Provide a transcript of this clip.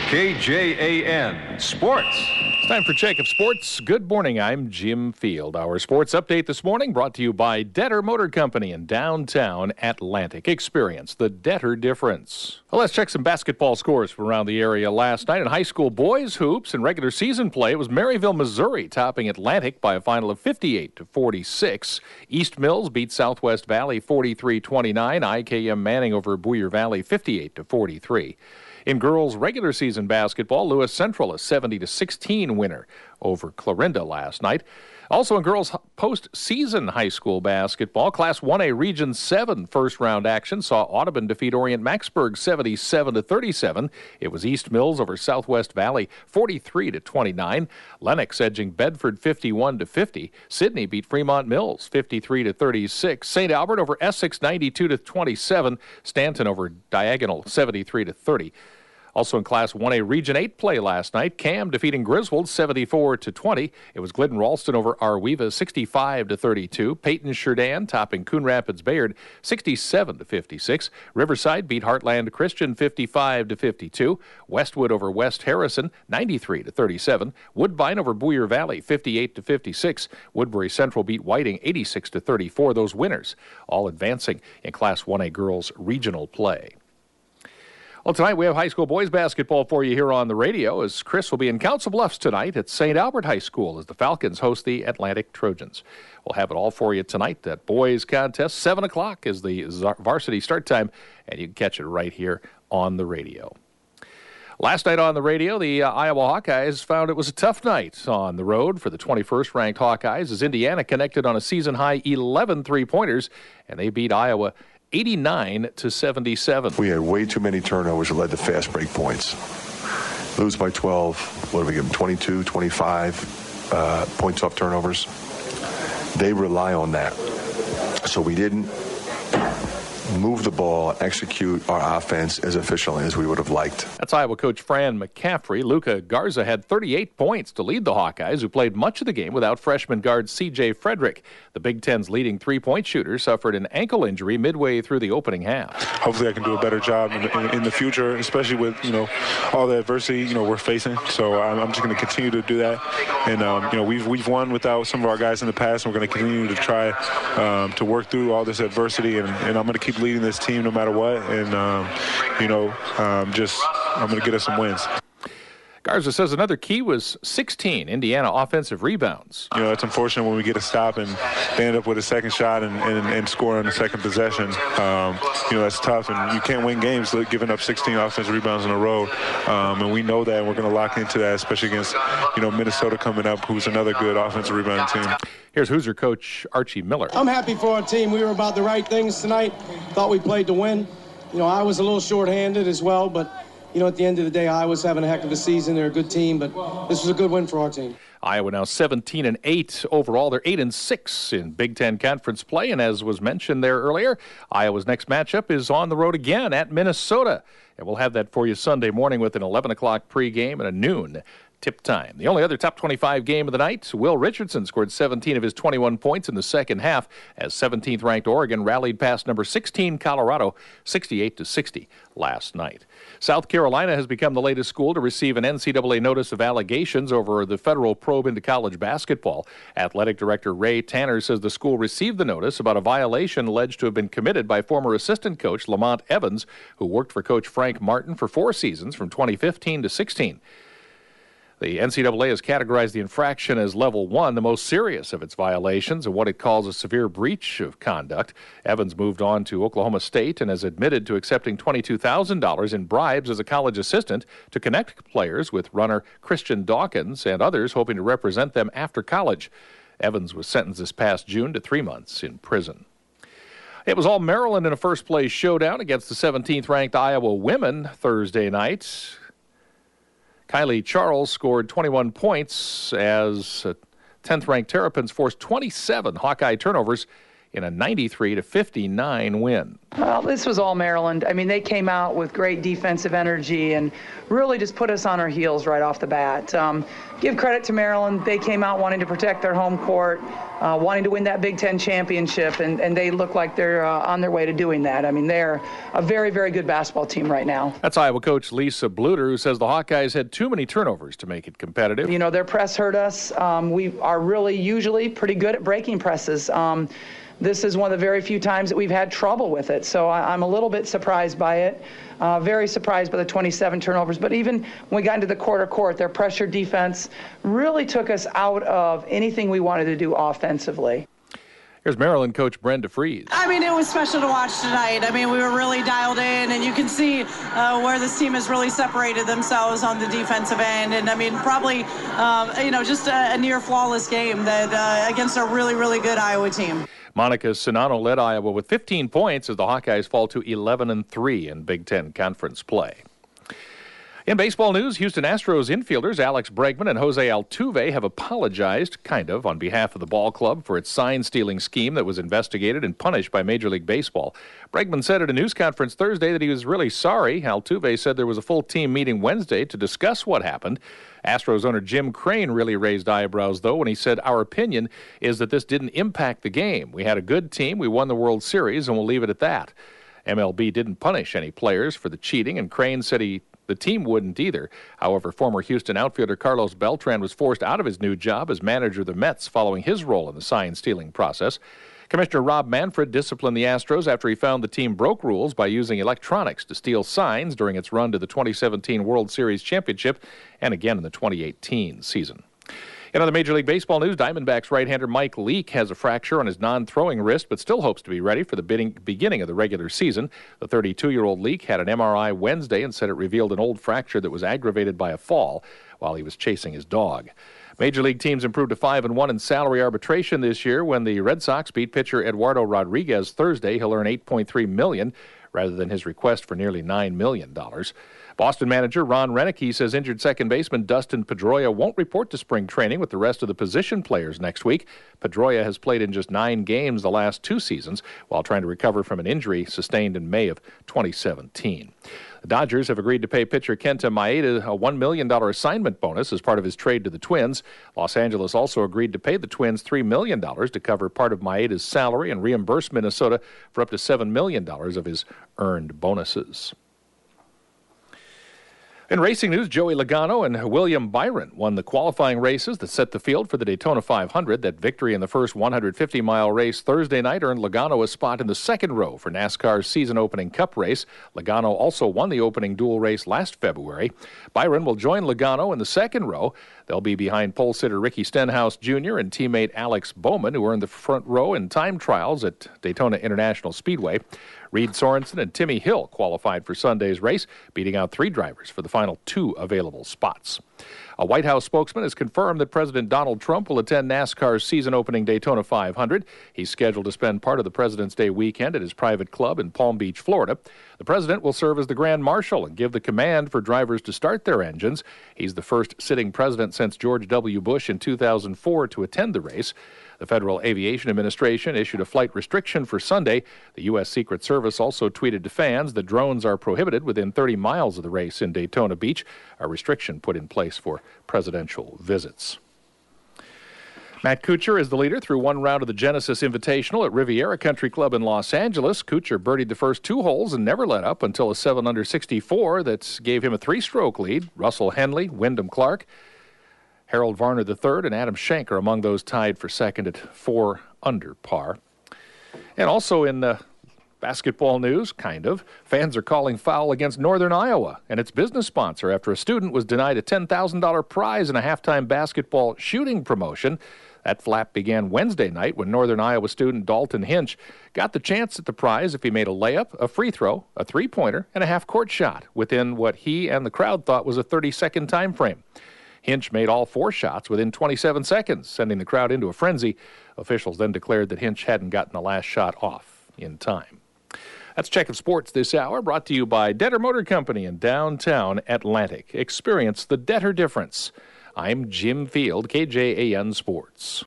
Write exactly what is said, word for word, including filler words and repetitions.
K J A N Sports. It's time for Check of Sports. Good morning, I'm Jim Field. Our sports update this morning brought to you by Detter Motor Company in downtown Atlantic. Experience the Detter difference. Well, let's check some basketball scores from around the area last night. In high school boys hoops and regular season play, it was Maryville, Missouri topping Atlantic by a final of fifty-eight to forty-six. East Mills beat Southwest Valley forty-three twenty-nine. I K M Manning over Boyer Valley fifty-eight to forty-three. In girls' regular season basketball, Lewis Central a seventy to sixteen winner over Clarinda last night. Also in girls' postseason high school basketball, Class one A Region seven first-round action saw Audubon defeat Orient Maxburg seventy-seven to thirty-seven. It was East Mills over Southwest Valley forty-three to twenty-nine. Lennox edging Bedford fifty-one to fifty. Sydney beat Fremont Mills fifty-three to thirty-six. Saint Albert over Essex ninety-two to twenty-seven. Stanton over Diagonal seventy-three to thirty. Also in Class one A Region eight play last night, Cam defeating Griswold seventy-four to twenty. It was Glidden Ralston over Arweva sixty-five to thirty-two. Peyton Sheridan topping Coon Rapids Bayard sixty-seven to fifty-six. Riverside beat Heartland Christian fifty-five to fifty-two. Westwood over West Harrison ninety-three to thirty-seven. Woodbine over Boyer Valley fifty-eight to fifty-six. Woodbury Central beat Whiting eighty-six to thirty-four. Those winners all advancing in Class one A girls regional play. Well, tonight we have high school boys basketball for you here on the radio, as Chris will be in Council Bluffs tonight at Saint Albert High School as the Falcons host the Atlantic Trojans. We'll have it all for you tonight. That boys contest, seven o'clock is the varsity start time, and you can catch it right here on the radio. Last night on the radio, the uh, Iowa Hawkeyes found it was a tough night on the road for the twenty-first ranked Hawkeyes as Indiana connected on a season-high eleven three-pointers, and they beat Iowa eighty-nine to seventy-seven. We had way too many turnovers that led to fast break points. Lose by twelve. What do we give them? twenty-two, twenty-five uh, points off turnovers. They rely on that. So we didn't move the ball, execute our offense as efficiently as we would have liked. That's Iowa coach Fran McCaffrey. Luca Garza had thirty-eight points to lead the Hawkeyes, who played much of the game without freshman guard C J Frederick. The Big Ten's leading three-point shooter suffered an ankle injury midway through the opening half. Hopefully I can do a better job in, in, in the future, especially with, you know, all the adversity, you know, we're facing. So I'm, I'm just going to continue to do that. And, um, you know, we've, we've won without some of our guys in the past, and we're going to continue to try um, to work through all this adversity. And, and I'm going to keep leading this team no matter what, and um, you know, um, just I'm going to get us some wins. Garza says another key was sixteen Indiana offensive rebounds. You know, it's unfortunate when we get a stop and they end up with a second shot and, and, and score on the second possession. Um, you know, that's tough, and you can't win games giving up sixteen offensive rebounds in a row. Um, and we know that, and we're going to lock into that, especially against, you know, Minnesota coming up, who's another good offensive rebounding team. Here's Hoosier coach Archie Miller. I'm happy for our team. We were about the right things tonight. Thought we played to win. You know, I was a little short-handed as well, but you know, at the end of the day, Iowa's having a heck of a season. They're a good team, but this was a good win for our team. Iowa now seventeen and eight overall. They're eight and six in Big Ten Conference play, and as was mentioned there earlier, Iowa's next matchup is on the road again at Minnesota. And we'll have that for you Sunday morning with an eleven o'clock pregame and a noon tip time. The only other top twenty-five game of the night, Will Richardson scored seventeen of his twenty-one points in the second half as seventeenth ranked Oregon rallied past number sixteen Colorado sixty-eight to sixty last night. South Carolina has become the latest school to receive an N C double A notice of allegations over the federal probe into college basketball. Athletic Director Ray Tanner says the school received the notice about a violation alleged to have been committed by former assistant coach Lamont Evans, who worked for Coach Frank Martin for four seasons from twenty fifteen to sixteen. The N C double A has categorized the infraction as level one, the most serious of its violations, and what it calls a severe breach of conduct. Evans moved on to Oklahoma State and has admitted to accepting twenty-two thousand dollars in bribes as a college assistant to connect players with runner Christian Dawkins and others hoping to represent them after college. Evans was sentenced this past June to three months in prison. It was all Maryland in a first-place showdown against the seventeenth ranked Iowa women Thursday night. Kylie Charles scored twenty-one points as tenth ranked Terrapins forced twenty-seven Hawkeye turnovers in a ninety-three to fifty-nine win. Well, this was all Maryland. I mean, they came out with great defensive energy and really just put us on our heels right off the bat. Um, give credit to Maryland. They came out wanting to protect their home court. uh, wanting to win that Big Ten championship, and, and they look like they're uh, on their way to doing that. I mean, they're a very, very good basketball team right now. That's Iowa coach Lisa Bluter, who says the Hawkeyes had too many turnovers to make it competitive. You know, their press hurt us. Um, we are really usually pretty good at breaking presses. Um, This is one of the very few times that we've had trouble with it. So I, I'm a little bit surprised by it. Uh, very surprised by the twenty-seven turnovers. But even when we got into the quarter court, their pressure defense really took us out of anything we wanted to do offensively. Here's Maryland coach Brenda Freeze. I mean, it was special to watch tonight. I mean, we were really dialed in, and you can see uh, where this team has really separated themselves on the defensive end. And I mean, probably, um, you know, just a, a near flawless game that uh, against a really, really good Iowa team. Monica Sinano led Iowa with fifteen points as the Hawkeyes fall to eleven and three in Big Ten Conference play. In baseball news, Houston Astros infielders Alex Bregman and Jose Altuve have apologized, kind of, on behalf of the ball club for its sign-stealing scheme that was investigated and punished by Major League Baseball. Bregman said at a news conference Thursday that he was really sorry. Altuve said there was a full team meeting Wednesday to discuss what happened. Astros owner Jim Crane really raised eyebrows, though, when he said, "Our opinion is that this didn't impact the game. We had a good team, we won the World Series, and we'll leave it at that." M L B didn't punish any players for the cheating, and Crane said he the team wouldn't either. However, former Houston outfielder Carlos Beltran was forced out of his new job as manager of the Mets following his role in the sign-stealing process. Commissioner Rob Manfred disciplined the Astros after he found the team broke rules by using electronics to steal signs during its run to the twenty seventeen World Series championship and again in the twenty eighteen season. In other Major League Baseball news, Diamondbacks right-hander Mike Leake has a fracture on his non-throwing wrist, but still hopes to be ready for the beginning of the regular season. The thirty-two-year-old Leake had an M R I Wednesday and said it revealed an old fracture that was aggravated by a fall while he was chasing his dog. Major League teams improved to five and one in salary arbitration this year. When the Red Sox beat pitcher Eduardo Rodriguez Thursday, he'll earn eight point three million dollars rather than his request for nearly nine million dollars. Boston manager Ron Renicky says injured second baseman Dustin Pedroia won't report to spring training with the rest of the position players next week. Pedroia has played in just nine games the last two seasons while trying to recover from an injury sustained in May of twenty seventeen. The Dodgers have agreed to pay pitcher Kenta Maeda a one million dollars assignment bonus as part of his trade to the Twins. Los Angeles also agreed to pay the Twins three million dollars to cover part of Maeda's salary and reimburse Minnesota for up to seven million dollars of his earned bonuses. In racing news, Joey Logano and William Byron won the qualifying races that set the field for the Daytona five hundred. That victory in the first one hundred fifty mile race Thursday night earned Logano a spot in the second row for NASCAR's season-opening Cup race. Logano also won the opening dual race last February. Byron will join Logano in the second row. They'll be behind pole sitter Ricky Stenhouse Junior and teammate Alex Bowman, who earned the front row in time trials at Daytona International Speedway. Reed Sorensen and Timmy Hill qualified for Sunday's race, beating out three drivers for the final two available spots. A White House spokesman has confirmed that President Donald Trump will attend NASCAR's season-opening Daytona five hundred. He's scheduled to spend part of the President's Day weekend at his private club in Palm Beach, Florida. The president will serve as the Grand Marshal and give the command for drivers to start their engines. He's the first sitting president since George W. Bush in two thousand four to attend the race. The Federal Aviation Administration issued a flight restriction for Sunday. The U S Secret Service also tweeted to fans that drones are prohibited within thirty miles of the race in Daytona Beach, a restriction put in place for presidential visits. Matt Kuchar is the leader through one round of the Genesis Invitational at Riviera Country Club in Los Angeles. Kuchar birdied the first two holes and never let up until a seven under sixty-four that gave him a three-stroke lead. Russell Henley, Wyndham Clark, Harold Varner the third, and Adam Schenk are among those tied for second at four under par. And also in uh, basketball news, kind of, fans are calling foul against Northern Iowa and its business sponsor after a student was denied a ten thousand dollars prize in a halftime basketball shooting promotion. That flap began Wednesday night when Northern Iowa student Dalton Hinch got the chance at the prize if he made a layup, a free throw, a three-pointer, and a half-court shot within what he and the crowd thought was a thirty-second time frame. Hinch made all four shots within twenty-seven seconds, sending the crowd into a frenzy. Officials then declared that Hinch hadn't gotten the last shot off in time. That's Check of Sports this hour, brought to you by Detter Motor Company in downtown Atlantic. Experience the Detter difference. I'm Jim Field, K J A N Sports.